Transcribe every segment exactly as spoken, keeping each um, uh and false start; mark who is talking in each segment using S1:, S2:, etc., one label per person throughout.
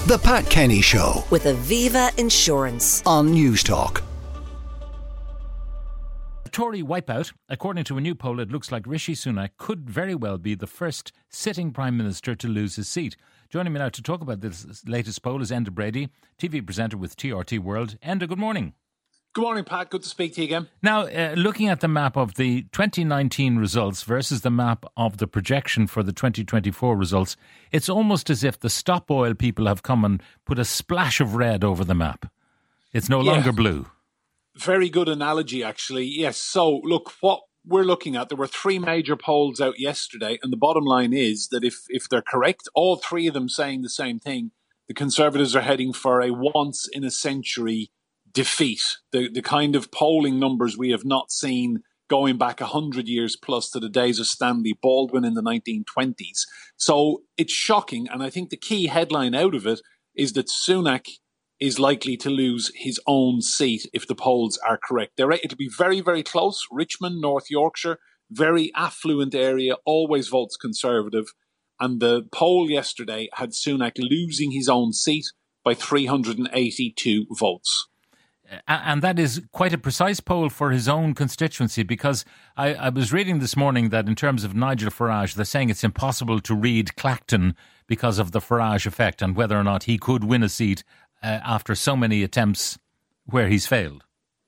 S1: The Pat Kenny Show
S2: with Aviva Insurance
S1: on Newstalk.
S3: Tory wipeout. According to a new poll, it looks like Rishi Sunak could very well be the first sitting Prime Minister to lose his seat. Joining me now to talk about this latest poll is Enda Brady, T V presenter with T R T World. Enda, good morning.
S4: Good morning, Pat. Good to speak to you again.
S3: Now, uh, looking at the map of the twenty nineteen results versus the map of the projection for the twenty twenty-four results, it's almost as if the Stop Oil people have come and put a splash of red over the map. It's no
S4: yeah.
S3: longer blue.
S4: Very good analogy, actually. Yes. So, look, what we're looking at, there were three major polls out yesterday, and the bottom line is that if, if they're correct, all three of them saying the same thing, the Conservatives are heading for a once-in-a-century defeat. The the kind of polling numbers we have not seen going back one hundred years plus to the days of Stanley Baldwin in the nineteen twenties. So it's shocking, and I think the key headline out of it is that Sunak is likely to lose his own seat if the polls are correct. They're, it'll be very, very close. Richmond, North Yorkshire, very affluent area, always votes Conservative. And the poll yesterday had Sunak losing his own seat by three hundred eighty-two votes.
S3: And that is quite a precise poll for his own constituency, because I, I was reading this morning that in terms of Nigel Farage, they're saying it's impossible to read Clacton because of the Farage effect and whether or not he could win a seat uh, after so many attempts where he's failed.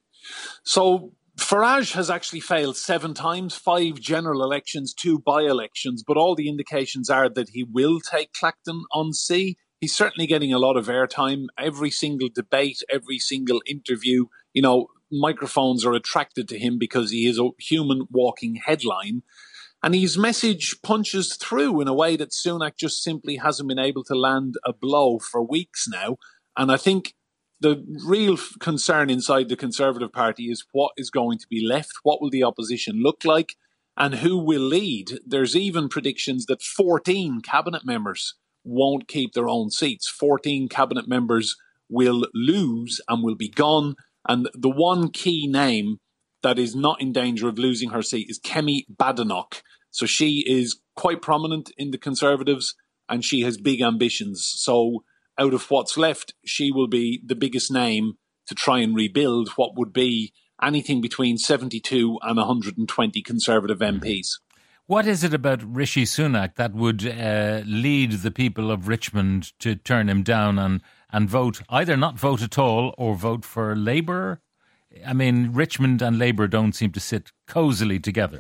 S4: So Farage has actually failed seven times, five general elections, two by-elections, but all the indications are that he will take Clacton on sea. He's certainly getting a lot of airtime. Every single debate, every single interview, you know, microphones are attracted to him because he is a human walking headline. And his message punches through in a way that Sunak just simply hasn't been able to land a blow for weeks now. And I think the real concern inside the Conservative Party is what is going to be left. What will the opposition look like? And who will lead? There's even predictions that fourteen cabinet members won't keep their own seats. fourteen cabinet members will lose and will be gone. And the one key name that is not in danger of losing her seat is Kemi Badenoch. So she is quite prominent in the Conservatives and she has big ambitions. So out of what's left, she will be the biggest name to try and rebuild what would be anything between seventy-two and one hundred twenty Conservative M Ps.
S3: What is it about Rishi Sunak that would uh, lead the people of Richmond to turn him down and, and vote, either not vote at all or vote for Labour? I mean, Richmond and Labour don't seem to sit cosily together.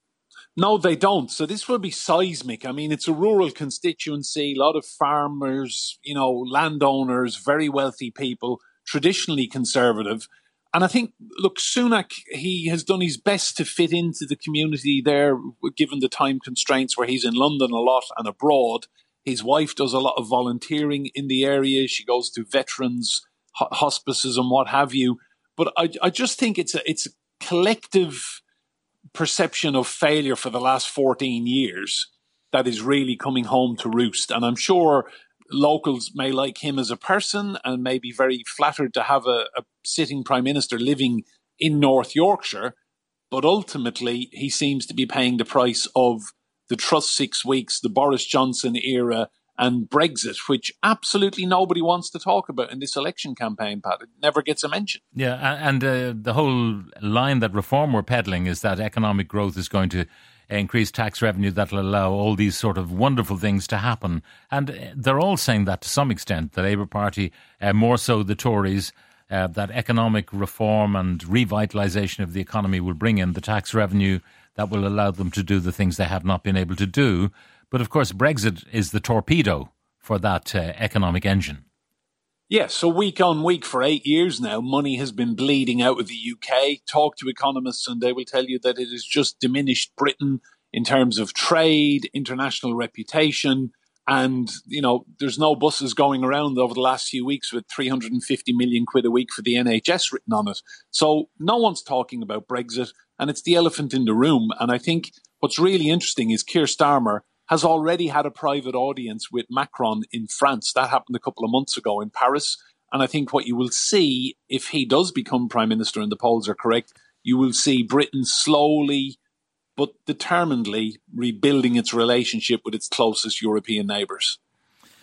S4: No, they don't. So this will be seismic. I mean, it's a rural constituency, a lot of farmers, you know, landowners, very wealthy people, traditionally Conservative. And I think, look, Sunak, he has done his best to fit into the community there, given the time constraints where he's in London a lot and abroad. His wife does a lot of volunteering in the area. She goes to veterans, hospices and what have you. But I, I just think it's a, it's a collective perception of failure for the last fourteen years that is really coming home to roost. And I'm sure locals may like him as a person and may be very flattered to have a, a sitting Prime Minister living in North Yorkshire. But ultimately, he seems to be paying the price of the Trust Six Weeks, the Boris Johnson era and Brexit, which absolutely nobody wants to talk about in this election campaign, Pat. It never gets a mention.
S3: Yeah, and uh, the whole line that Reform were peddling is that economic growth is going to increase tax revenue that will allow all these sort of wonderful things to happen. And they're all saying that to some extent, the Labour Party, uh, more so the Tories, uh, that economic reform and revitalisation of the economy will bring in the tax revenue that will allow them to do the things they have not been able to do. But of course, Brexit is the torpedo for that uh, economic engine.
S4: Yes, so week on week for eight years now, money has been bleeding out of the U K. Talk to economists and they will tell you that it has just diminished Britain in terms of trade, international reputation. And, you know, there's no buses going around over the last few weeks with three hundred fifty million quid a week for the N H S written on it. So no one's talking about Brexit and it's the elephant in the room. And I think what's really interesting is Keir Starmer has already had a private audience with Macron in France. That happened a couple of months ago in Paris. And I think what you will see, if he does become Prime Minister and the polls are correct, you will see Britain slowly but determinedly rebuilding its relationship with its closest European neighbours.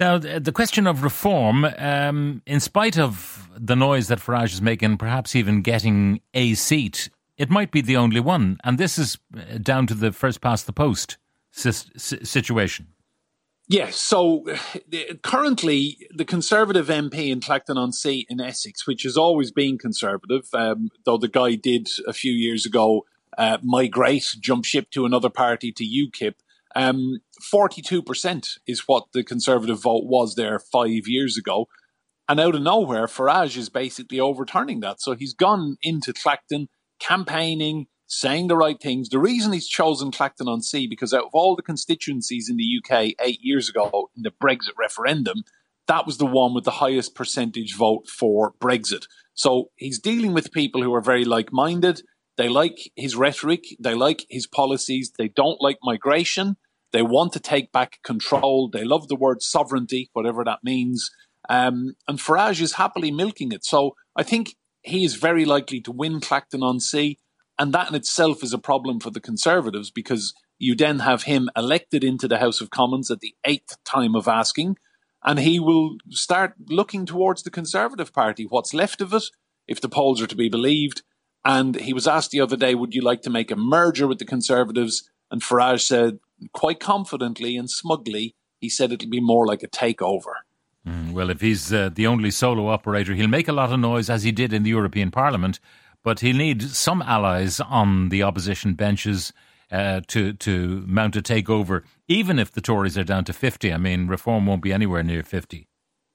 S3: Now, the question of reform, um, in spite of the noise that Farage is making, perhaps even getting a seat, it might be the only one. And this is down to the first past the post situation.
S4: Yes, so currently the Conservative M P in Clacton-on-Sea in Essex, which has always been Conservative, um, though the guy did a few years ago uh, migrate, jump ship to another party, to UKIP, um, forty-two percent is what the Conservative vote was there five years ago. And out of nowhere, Farage is basically overturning that. So he's gone into Clacton, campaigning, saying the right things. The reason he's chosen Clacton-on-Sea, because out of all the constituencies in the U K eight years ago in the Brexit referendum, that was the one with the highest percentage vote for Brexit. So he's dealing with people who are very like-minded. They like his rhetoric. They like his policies. They don't like migration. They want to take back control. They love the word sovereignty, whatever that means. Um, and Farage is happily milking it. So I think he is very likely to win Clacton-on-Sea. And that in itself is a problem for the Conservatives, because you then have him elected into the House of Commons at the eighth time of asking, and he will start looking towards the Conservative Party, what's left of it, if the polls are to be believed. And he was asked the other day, would you like to make a merger with the Conservatives? And Farage said, quite confidently and smugly, he said it'll be more like a takeover.
S3: Mm, well, if he's uh, the only solo operator, he'll make a lot of noise, as he did in the European Parliament. But he'll need some allies on the opposition benches uh, to to mount a takeover, even if the Tories are down to fifty. I mean, Reform won't be anywhere near fifty.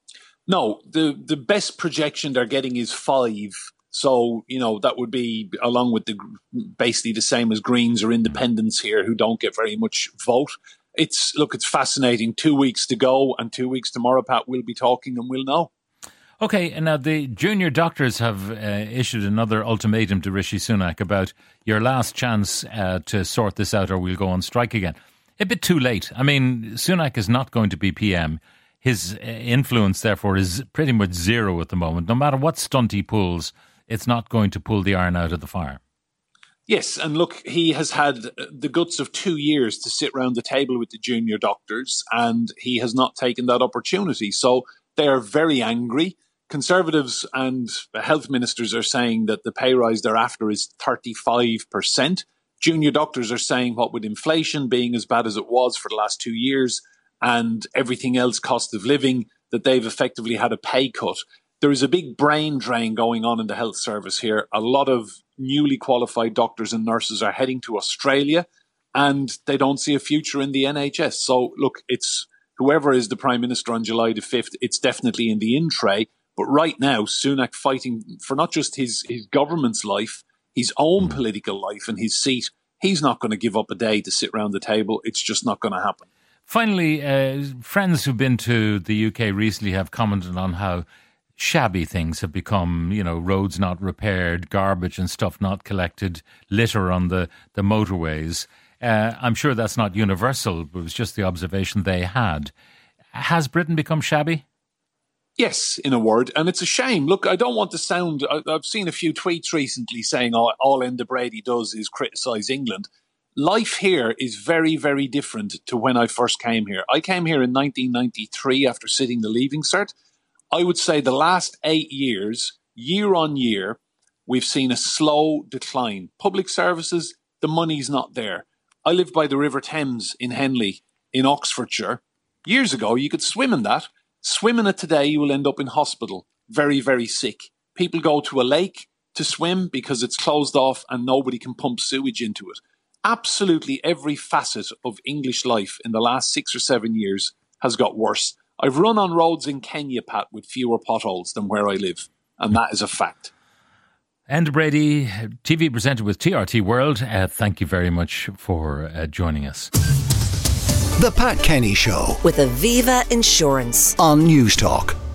S4: No, the, the best projection they're getting is five. So, you know, that would be along with the basically the same as Greens or Independents here, who don't get very much vote. It's look, it's fascinating. Two weeks to go, and two weeks tomorrow, Pat, we'll be talking and we'll know.
S3: OK, and now the junior doctors have uh, issued another ultimatum to Rishi Sunak about your last chance uh, to sort this out or we'll go on strike again. A bit too late. I mean, Sunak is not going to be P M. His uh, influence, therefore, is pretty much zero at the moment. No matter what stunt he pulls, it's not going to pull the iron out of the fire.
S4: Yes, and look, he has had the guts of two years to sit round the table with the junior doctors, and he has not taken that opportunity. So they are very angry. Conservatives and health ministers are saying that the pay rise they're after is thirty-five percent. Junior doctors are saying, what with inflation being as bad as it was for the last two years and everything else, cost of living, that they've effectively had a pay cut. There is a big brain drain going on in the health service here. A lot of newly qualified doctors and nurses are heading to Australia, and they don't see a future in the N H S. So, look, it's whoever is the Prime Minister on July the fifth, it's definitely in the in tray. But right now, Sunak fighting for not just his, his government's life, his own political life and his seat. He's not going to give up a day to sit around the table. It's just not going to happen.
S3: Finally, uh, friends who've been to the U K recently have commented on how shabby things have become, you know, roads not repaired, garbage and stuff not collected, litter on the, the motorways. Uh, I'm sure that's not universal, but it was just the observation they had. Has Britain become shabby?
S4: Yes, in a word, and it's a shame. Look, I don't want to sound... I, I've seen a few tweets recently saying oh, all Enda Brady does is criticise England. Life here is very, very different to when I first came here. I came here in nineteen ninety-three after sitting the Leaving Cert. I would say the last eight years, year on year, we've seen a slow decline. Public services, the money's not there. I lived by the River Thames in Henley, in Oxfordshire. Years ago, you could swim in that. Swim in it today, you will end up in hospital, very, very sick. People go to a lake to swim because it's closed off and nobody can pump sewage into it. Absolutely every facet of English life in the last six or seven years has got worse. I've run on roads in Kenya, Pat, with fewer potholes than where I live, and that is a fact.
S3: Enda Brady, T V presenter with T R T World, uh, thank you very much for uh, joining us.
S1: The Pat Kenny Show
S2: with Aviva Insurance
S1: on News Talk.